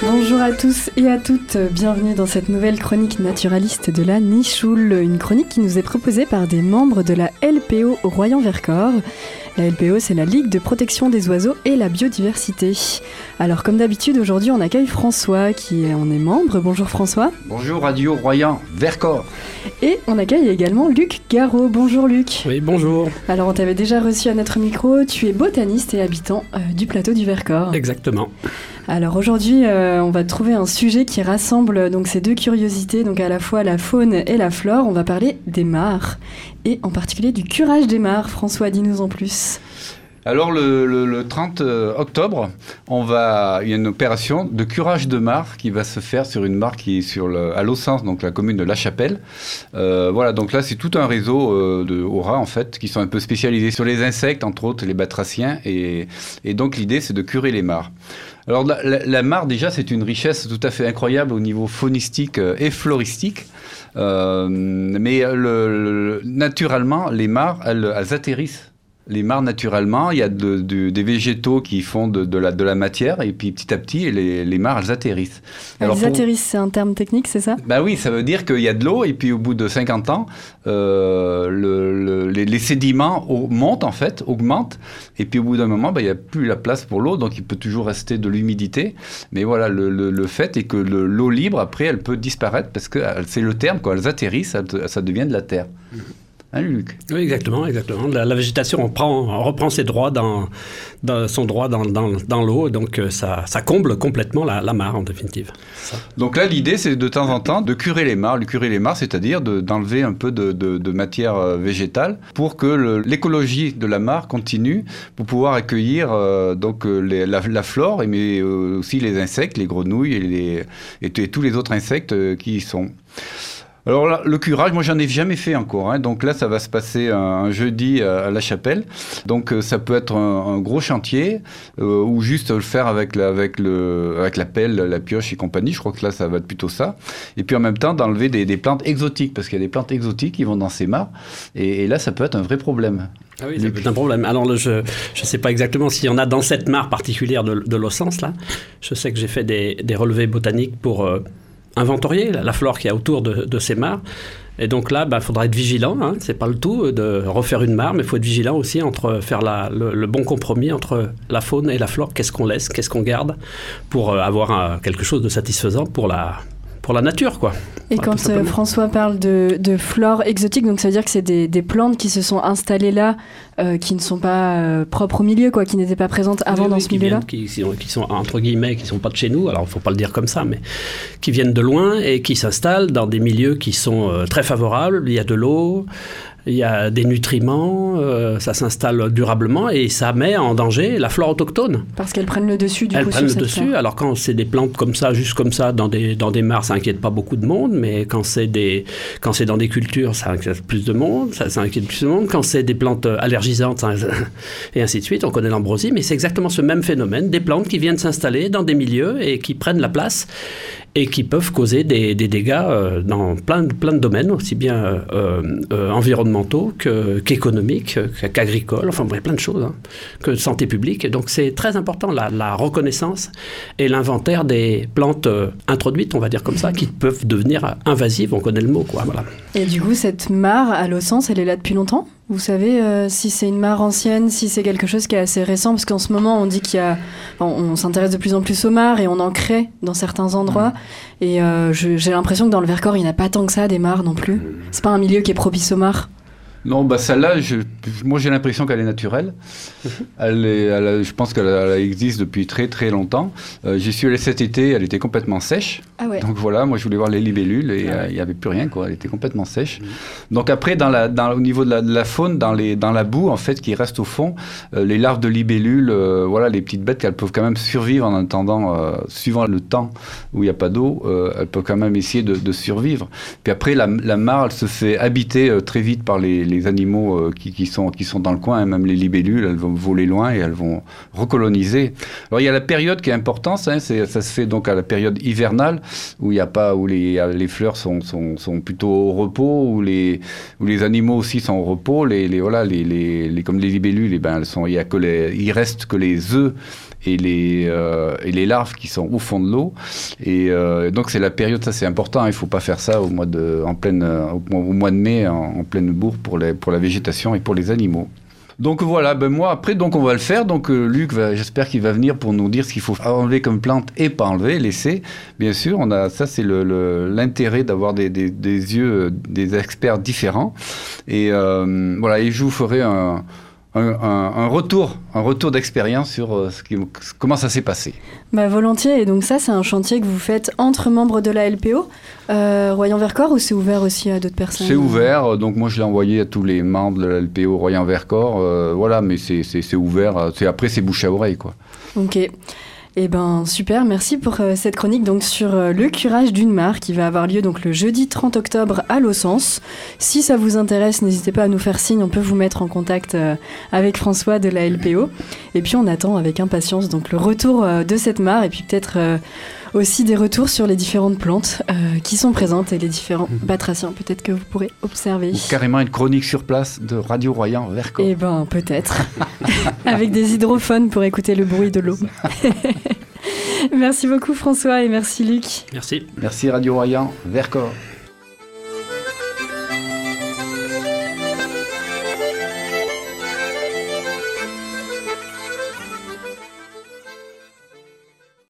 Bonjour à tous et à toutes, bienvenue dans cette nouvelle chronique naturaliste de la Nichoul, une chronique qui nous est proposée par des membres de la LPO Royan-Vercors. La LPO, c'est la Ligue de protection des oiseaux et la biodiversité. Alors comme d'habitude, aujourd'hui on accueille François qui en est membre. Bonjour François. Bonjour Radio Royan-Vercors. Et on accueille également Luc Garot. Bonjour Luc. Oui, bonjour. Alors on t'avait déjà reçu à notre micro, tu es botaniste et habitant du plateau du Vercors. Exactement. Alors aujourd'hui, on va trouver un sujet qui rassemble donc ces deux curiosités, donc à la fois la faune et la flore. On va parler des mares, et en particulier du curage des mares. François, dis-nous en plus. Alors le 30 octobre, il y a une opération de curage de mares qui va se faire sur une mare qui est à Laussens, donc la commune de La Chapelle. Voilà, donc là c'est tout un réseau de haras en fait, qui sont un peu spécialisés sur les insectes, entre autres les batraciens, et donc l'idée c'est de curer les mares. Alors la mare déjà c'est une richesse tout à fait incroyable au niveau faunistique et floristique, mais naturellement les mares elles atterrissent. Les mares, naturellement, il y a des végétaux qui font de la matière, et puis petit à petit, les mares, elles atterrissent. Atterrissent, c'est un terme technique, c'est ça ? Bah oui, ça veut dire qu'il y a de l'eau, et puis au bout de 50 ans, les sédiments montent, en fait, augmentent, et puis au bout d'un moment, il n'y a plus la place pour l'eau, donc il peut toujours rester de l'humidité. Mais voilà, le fait est que l'eau libre, après, elle peut disparaître, parce que c'est le terme, quand elles atterrissent, ça devient de la terre. Hein, Luc ? Oui, exactement. La végétation reprend ses droits son droit dans l'eau, donc ça comble complètement la mare en définitive. Ça. Donc là, l'idée, c'est de temps en temps de curer les mares. Curer les mares, c'est-à-dire d'enlever un peu de matière végétale pour que l'écologie de la mare continue, pour pouvoir accueillir la flore, mais aussi les insectes, les grenouilles et tous les autres insectes qui y sont. Alors là, le curage, moi j'en ai jamais fait encore, hein. Donc là ça va se passer un jeudi à La Chapelle, donc ça peut être un gros chantier ou juste le faire avec la pelle, la pioche et compagnie. Je crois que là ça va être plutôt ça, et puis en même temps d'enlever des plantes exotiques, parce qu'il y a des plantes exotiques qui vont dans ces mares, et là ça peut être un vrai problème. Ah oui, c'est un problème. Alors, je ne sais pas exactement s'il y en a dans cette mare particulière de Laussens, là. Je sais que j'ai fait des relevés botaniques pour inventorier la flore qu'il y a autour de ces mares. Et donc là, il faudra être vigilant. Hein. C'est pas le tout de refaire une mare, mais il faut être vigilant aussi faire le bon compromis entre la faune et la flore. Qu'est-ce qu'on laisse, qu'est-ce qu'on garde pour avoir quelque chose de satisfaisant pour la nature, quoi. Et quand François parle de flore exotique, donc ça veut dire que c'est des plantes qui se sont installées là, qui ne sont pas propres au milieu, quoi, qui n'étaient pas présentes avant dans ce milieu-là. Qui sont entre guillemets, qui sont pas de chez nous. Alors il faut pas le dire comme ça, mais qui viennent de loin et qui s'installent dans des milieux qui sont très favorables. Il y a de l'eau. Il y a des nutriments, ça s'installe durablement et ça met en danger la flore autochtone. Parce qu'elles prennent le dessus, Elles prennent le dessus. Alors quand c'est des plantes comme ça, juste comme ça, dans des mares, ça inquiète pas beaucoup de monde, mais quand c'est dans des cultures, ça inquiète plus de monde, ça inquiète plus de monde. Quand c'est des plantes allergisantes, et ainsi de suite, on connaît l'ambroisie, mais c'est exactement ce même phénomène, des plantes qui viennent s'installer dans des milieux et qui prennent la place et qui peuvent causer des dégâts dans plein de domaines, aussi bien environnementaux qu'économiques, qu'agricoles, enfin bref, plein de choses, hein, que de santé publique. Donc c'est très important la reconnaissance et l'inventaire des plantes introduites, on va dire comme ça, qui peuvent devenir invasives, on connaît le mot, quoi, voilà. Et du coup, cette mare à Laussens, elle est là depuis longtemps ? Vous savez si c'est une mare ancienne, si c'est quelque chose qui est assez récent, parce qu'en ce moment on dit on s'intéresse de plus en plus aux mares et on en crée dans certains endroits. Et j'ai l'impression que dans le Vercors il n'y en a pas tant que ça des mares non plus. C'est pas un milieu qui est propice aux mares. Non, celle-là, moi j'ai l'impression qu'elle est naturelle. Je pense qu'elle existe depuis très très longtemps. J'y suis allé cet été, elle était complètement sèche. Ah ouais. Donc voilà, moi je voulais voir les libellules et il n'y avait plus rien, quoi. Elle était complètement sèche. Donc après, au niveau de la faune, dans la boue en fait qui reste au fond, les larves de libellules, les petites bêtes, elles peuvent quand même survivre en attendant, suivant le temps où il n'y a pas d'eau, elles peuvent quand même essayer de survivre. Puis après, la mare, elle se fait habiter très vite par les les animaux qui sont dans le coin, hein, même les libellules, elles vont voler loin et elles vont recoloniser. Alors il y a la période qui est importante, hein, ça se fait donc à la période hivernale où il y a pas, où les fleurs sont plutôt au repos, où les animaux aussi sont au repos, comme les libellules, il reste que les œufs et les larves qui sont au fond de l'eau. Et donc c'est la période, ça c'est important, il ne faut pas faire ça au mois de mai, en pleine bourre pour la végétation et pour les animaux. Donc voilà, moi après donc on va le faire. Donc Luc, j'espère qu'il va venir pour nous dire ce qu'il faut enlever comme plante et pas enlever, laisser. Bien sûr, ça c'est l'intérêt d'avoir des yeux, des experts différents. Et voilà, et je vous ferai un retour d'expérience sur comment ça s'est passé. Volontiers, et donc ça c'est un chantier que vous faites entre membres de la LPO, Royan-Vercors, ou c'est ouvert aussi à d'autres personnes? C'est ouvert, donc moi je l'ai envoyé à tous les membres de la LPO Royan-Vercors, voilà, mais c'est ouvert, après c'est bouche à oreille, quoi. Ok. Eh ben super, merci pour cette chronique donc sur le curage d'une mare qui va avoir lieu donc le jeudi 30 octobre à Lossens. Si ça vous intéresse, n'hésitez pas à nous faire signe, on peut vous mettre en contact avec François de la LPO. Et puis on attend avec impatience donc le retour de cette mare et puis peut-être aussi des retours sur les différentes plantes qui sont présentes et les différents batraciens peut-être que vous pourrez observer. Ou carrément une chronique sur place de Radio Royan-Vercors. Eh ben peut-être, avec des hydrophones pour écouter le bruit de l'eau. Merci beaucoup François et merci Luc. Merci. Merci Radio Royan-Vercors.